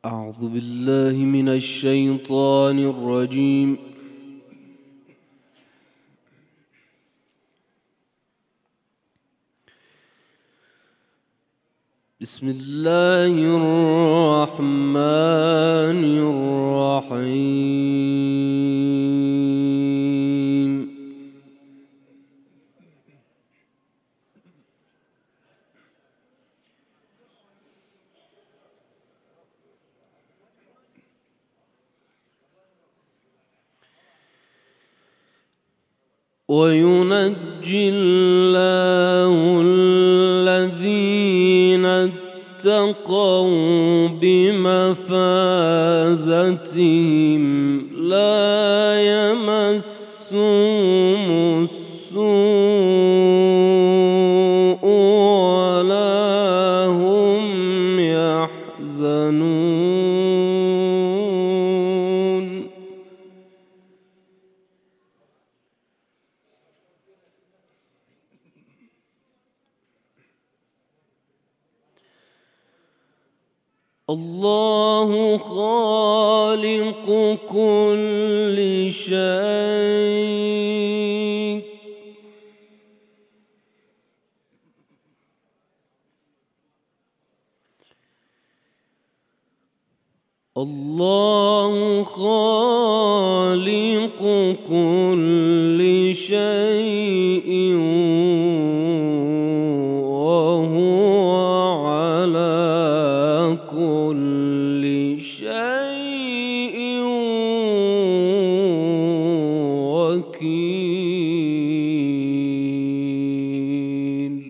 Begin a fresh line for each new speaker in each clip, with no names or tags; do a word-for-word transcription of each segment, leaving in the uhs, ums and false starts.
أعوذ بالله من الشيطان الرجيم. بسم الله الرحمن الرحيم. وينجي الله الذين اتقوا بمفازتهم لا يمسهم السوء ولا هم يحزنون. الله خالق كل شيء الله خالق كل شيء وهو على كل شيء وكيل.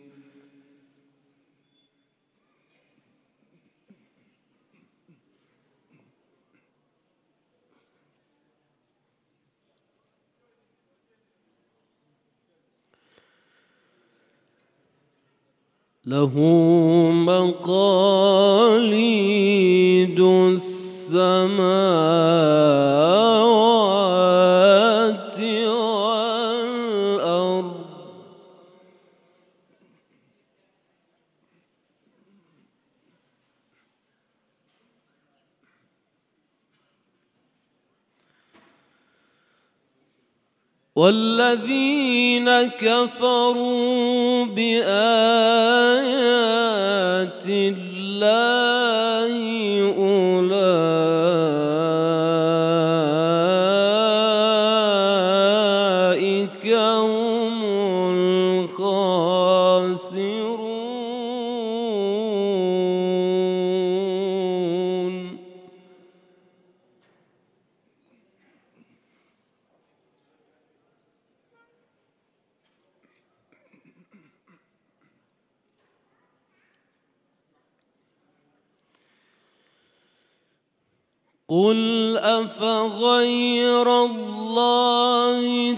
له مقاليد السماوات والأرض والذين كفروا بآيات الله أولئك هم الخاسرون. قل أفغير الله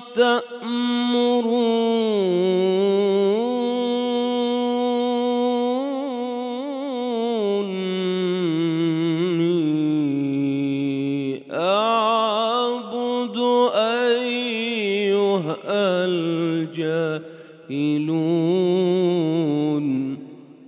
تأمروني أعبد أيها الجاهلون.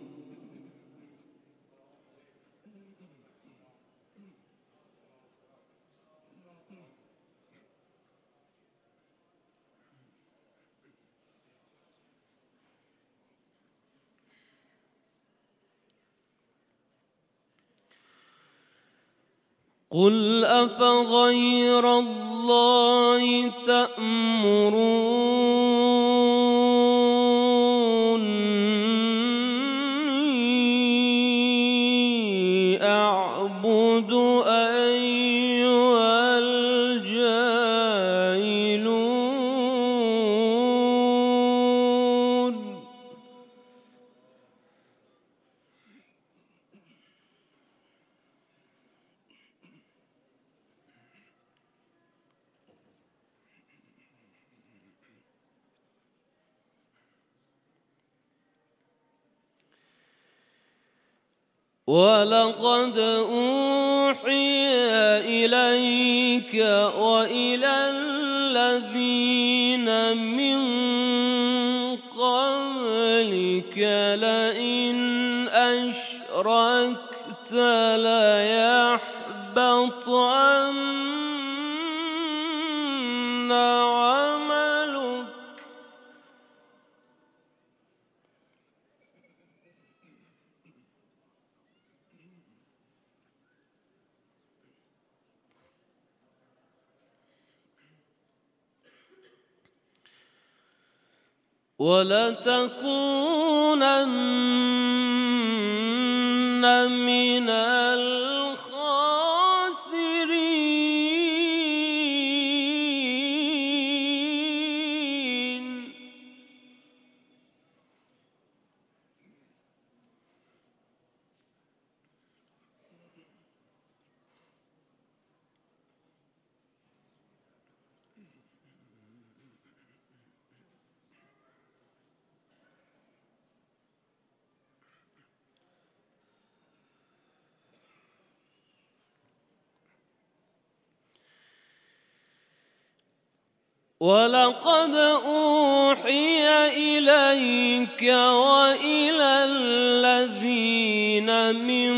قل أفغير الله تأمروني أعبد أيها الجاهلون. ولقد أوحي إليك وإلى الذين من قبلك لئن أشركت ليحبطن ليحبطن عملك ولتكونن من الخاسرين. ولقد أوحي إليك وإلى الذين من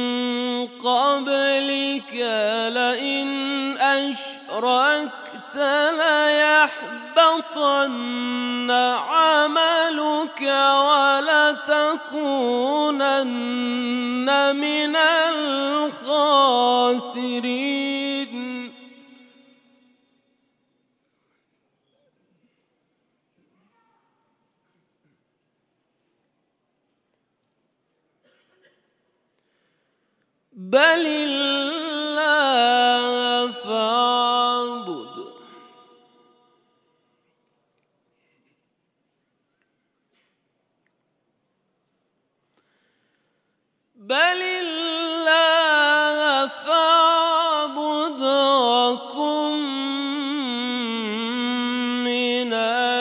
قبلك لئن أشركت ليحبطن عملك ولتكونن من الخاسرين. بل الله فاعبد بل الله فاعبد وكن من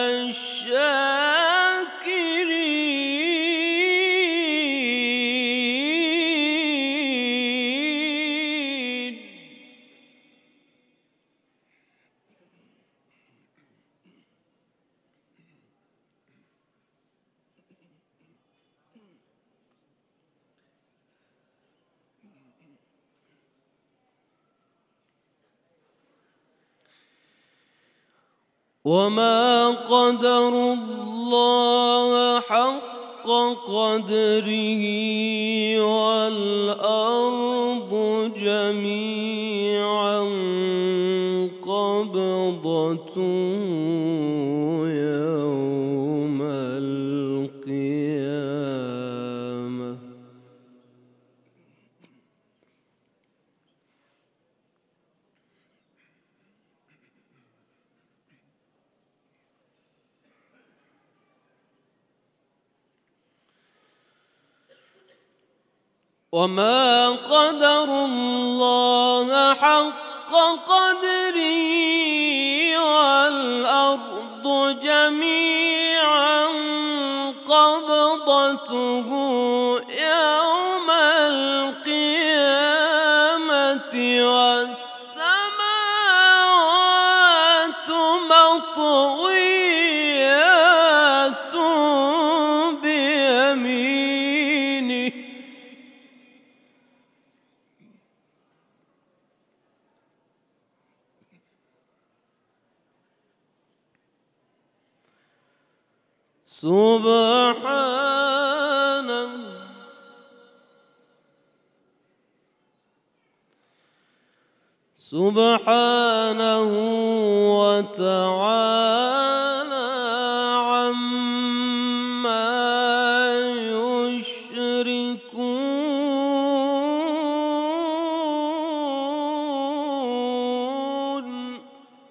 الشاكرين. وما قدروا الله حق قدره والأرض جميعا قبضته يوم القيامة وما قدروا الله حق قدره والأرض جميعا قبضته يوم القيامة والسماوات مطويات بيمينه سبحانه سبحانه وتعالى عما يشركون.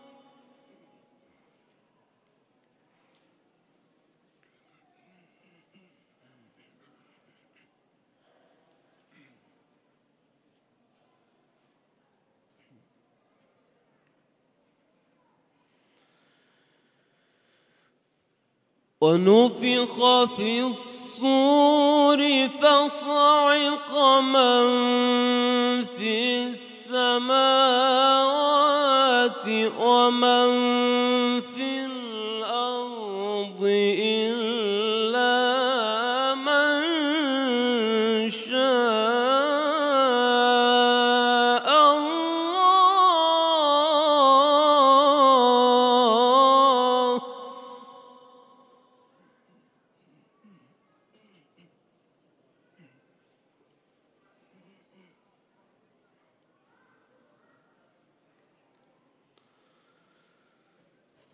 ونفخ في الصور فصعق من في السماوات ومن في الأرض إلا من شاء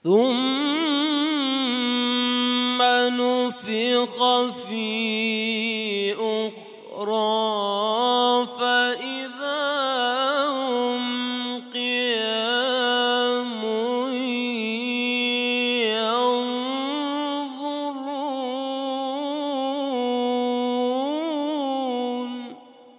ثم نفخ فيه أخرى فإذا هم قيام ينظرون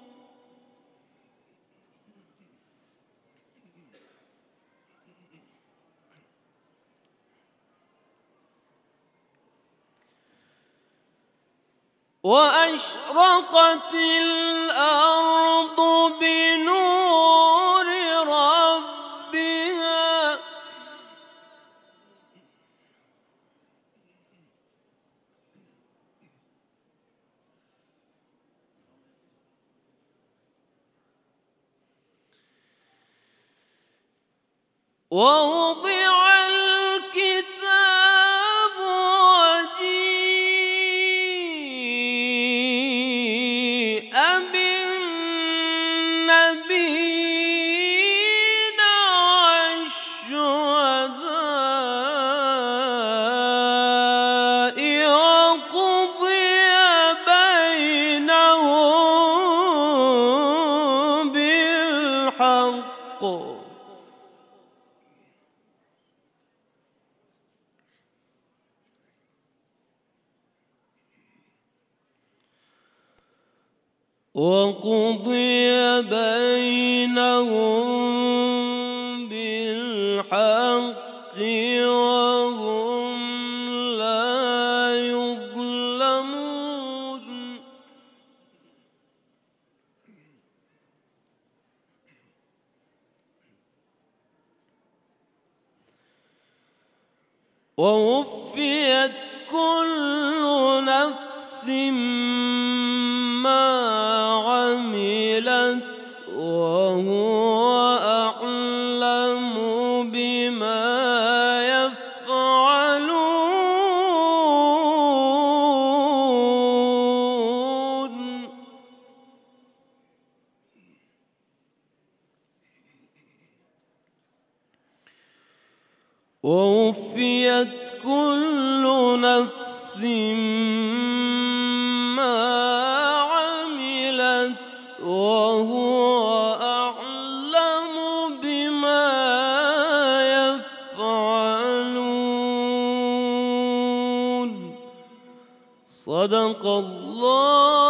وأشرقت الأرض بنور ربها ووضع الكتاب وجيء بالنبيين والشهداء وقضي بينهم بالحق وقضي بينهم بالحق وهم لا يظلمون ووفيت كل نفس عملت وهو أعلم بما يفعلون ووفيت كل نفس وهو أعلم بما يفعلون صدق الله